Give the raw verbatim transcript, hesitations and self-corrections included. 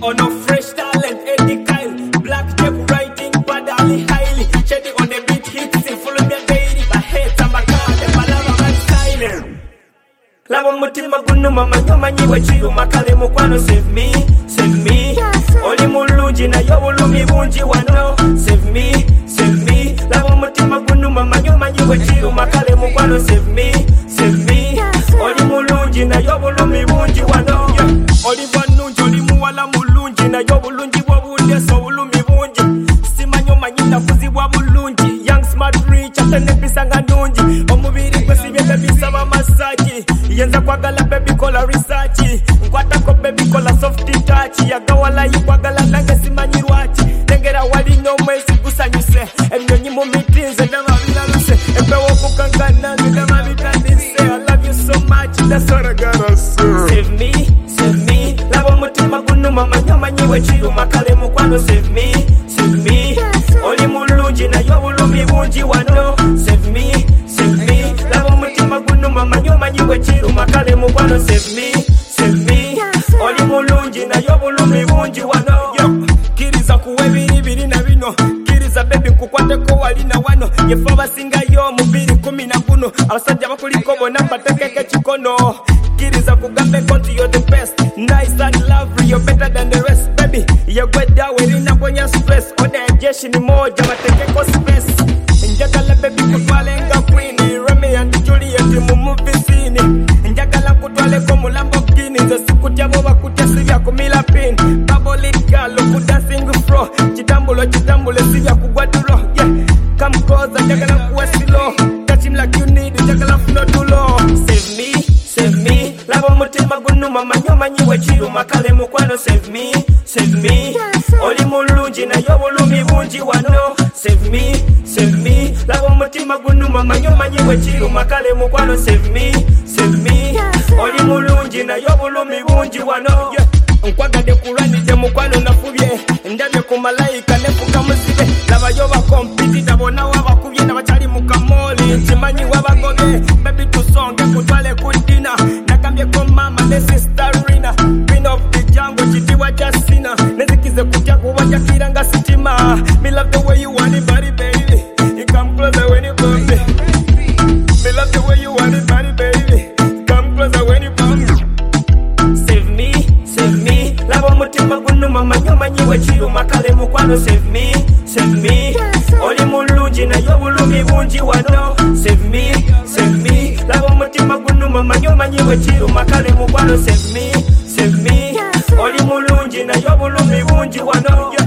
On a fresh talent, Eddie Kyle. Black Jack writing, badly highly. Shady on the beat, hits it, follow me daily. My head, I'm a car, the palava man silent. Lava mutima gunu mama nyoma nyiwe chiru makale mukwano. Save me, save me. Oli mulungi na yo bulumi bungi wano. Save me, save me. Lava mutima gunu mama nyoma nyiwe chiru makale mukwano. Save me, save me. Oli mulungi na yo bulumi bungi wano. Oli vanungi, oli muwala mulungi na yo bulungi bwa bunde so bulumi bungi. Simanyo manyina kuzibwa bulungi. Young smart rich atene pisanga nungi. Omubiri kwesibye bisaba masaji. Yenza kwagala baby kola research. Nkwata ko baby kola soft touch. Yagawala yikwagala nange simanyirwachi. Tengera wali no mwezi kusanyuse. Emnyonyi mu mitinze ndaba bilaluse. Epewo kukankana ndaba bitandise. I love you so much, that's what I gotta say. Save me, save me. Labo mutima gunu mama nyoma nyiwe chiru makale mukwano. Save me, save me. Oli mulungi na yo bulumi bungi wano. Save me, save me. Labo mutima gunu mama nyoma nyiwe chiru makale mukwano. Save me, save me. Oli mulungi na yo bulumi bungi wano. Yo, kiriza kuwe biri biri na bino. Kiriza baby nkukwate ko wali na wano. Yefa basinga yo mubiri kumi na guno. Abasajja bakuliko bona mpatekeke chikono. Kiriza kugambe konti you're the best. Nice and lovely, you're better than the rest. Baby, you're good that way in a stress. Ode jeshi ni moja batekeko space. Njagala baby kutwalenga queen. Romeo and Juliet mu movie scene. Njagala kutwale ko mu Lamborghini. Nze sikutya bo bakutya sibya kumila pin. Bubble it girl ku dancing floor. Chitambulo chitambulo sibya kugwa duro. Yeah, come closer njagala kuwa slow. Touch him like you need, njagala funo dulo. Save me, save me. Labo mutima gunu mama nyoma nyiwe chiru makale mukwano. Save me, save me. Oli mulungi na yo bulumi bungi wano. Save me, save me. Labo mutima gunu mama nyoma nyiwe chiru makale mukwano. Save me, save me. Oli mulungi na yo bulumi bungi wano. Yeah. Nkwagadde kulwanidde mukwano nafubye. Ndabye ku malayika nefuka muzibe. Laba yo bakompiti ndabona wabakubye nabachali mukamoli. Nkimanyi wabagoge. Baby tusonge kutwale kudina. Nakambye ko mama ne sister Rina. Queen of the jungle chitiwa jasina. Nezikize kutya kuwanja kiranga sitima. Me love the way you want it body baby. You come closer when you come me. Me love the way you want it body baby. Come closer when you come me. Save me, save me. Labo mutima gunu mama nyoma nyiwe chiru makale mukwano. Save me, save me. Oli mulungi na yo bulumi bungi wano. Save me, save me. Labo mutima gunu mama nyoma nyiwe chiru makale mukwano. Save me, save me. Oli mulungi na yo bulumi bungi wano.